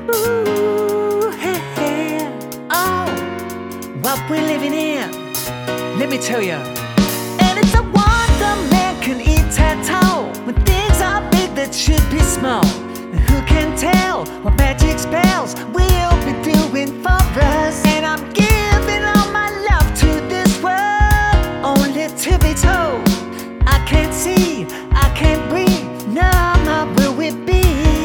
Ooh, hey, hey. Oh, what we're living in, let me tell ya. And it's a wonder man can eat tattoo when things are big that should be small. And who can tell what magic spells we'll be doing for us? And I'm giving all my love to this world, only to be told I can't see, I can't breathe, no more will we be.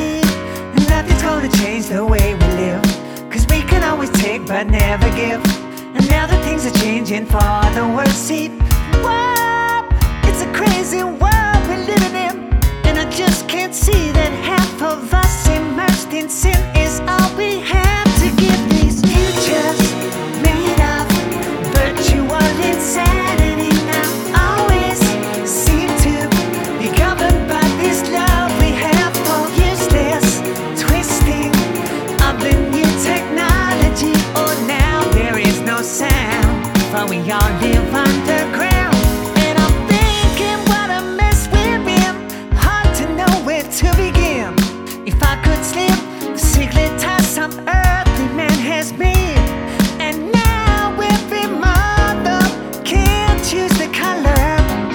And nothing's gonna change the way we live, 'cause we can always take but never give. And now that things are changing for the worse. See, whoa, it's a crazy world we're living in, and I just can't see that half of us immersed in sin is all we have to give. These futures made of virtual insanity now always seem to be governed by this love we have for useless twisting of the new technology. Oh, now there is no sound, for we all live underground. And I'm thinking what a mess we're in, hard to know where to begin. If I could slip the secret ties some earthly man has made, and now every mother can't choose the color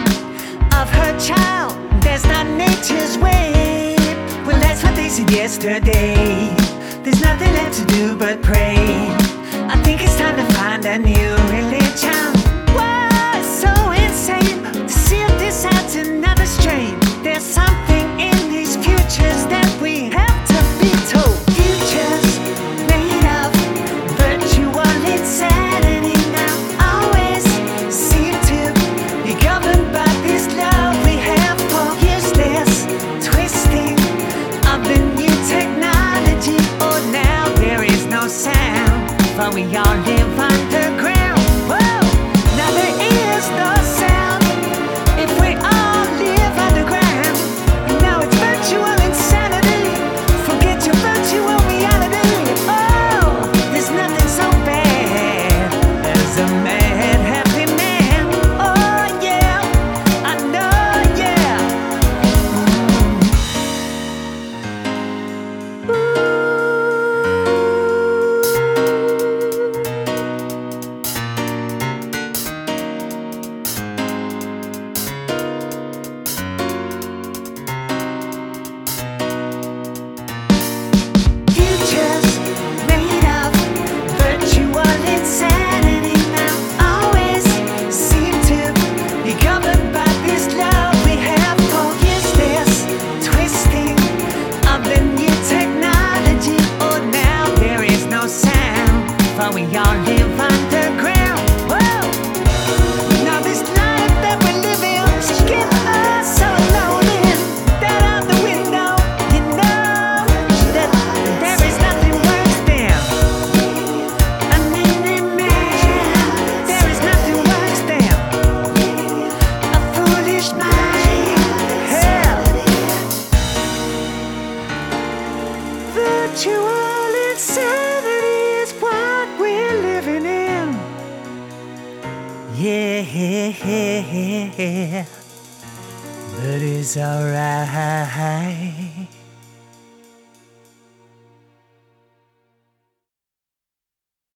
of her child, that's not nature's way. Well, that's what they said yesterday. There's nothing left to do but pray. I think it's time to find a new religion. Whoa, it's so insane to see this adds another strain. There's something in these futures that we have to be told. Futures made of virtual insanity now always seem to be governed by this love we have for useless twisting of the new technology. Oh, now there is no sound, for we all live underground. Whoa, now there is no sound if we all live underground. And now it's virtual insanity. Forget your virtual reality. Oh, there's nothing so bad as a mad, happy man. Oh, yeah, I know, yeah. Futures made of virtual insanity now always seem to be governed by this love we have for useless twisting of the new technology. Oh, now there is no sound, for we all live underground. Whoa, now this life that we live in give us so lonely. That out the window, you know that there is nothing worse than an angry man. There is nothing worse than a foolish mind. Hell, virtual insanity is what we're living in. Yeah, but it's alright.